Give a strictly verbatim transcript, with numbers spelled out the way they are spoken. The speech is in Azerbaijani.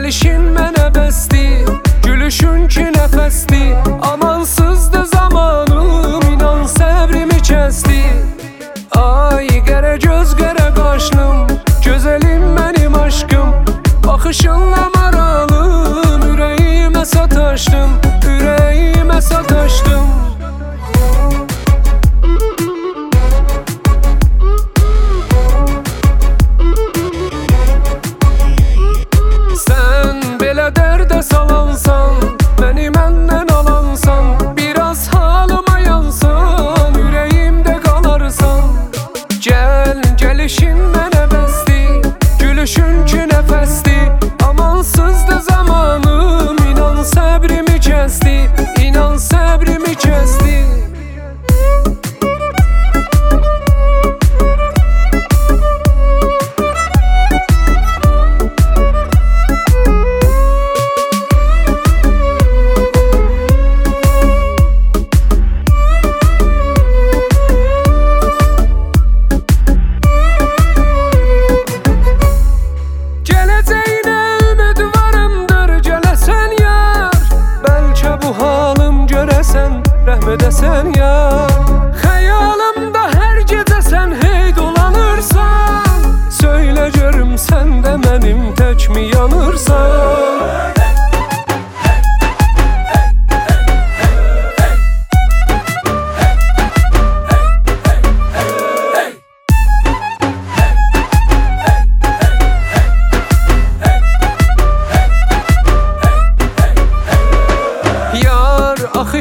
Gəlişin mənə bəsdir, gülüşün ki nəfəsdir. Amansızdı zamanım, inan səbrimi kəsdi. Ay qərə göz qərə qaşlım, gözəlim mənim aşkım. Baxışınla maralım, ürəyimə sataşdım, ürəyimə sataşdım. Sən belə dərdə salansan, məni məndən alansan, biraz halıma yansan, ürəyimdə qalarsan. Gəl, gəlişin mənə bəsdir, gülüşün ki nəfəsdir. Amansızdı zamanım, inan səbrimi kəsdi, inan səbrimi kəsdi. Rəhm edəsən yar, xəyalımda hər gecə sən hey dolanırsan. Söylə görüm sən də mənim təkmi yanırsan. Yar, axı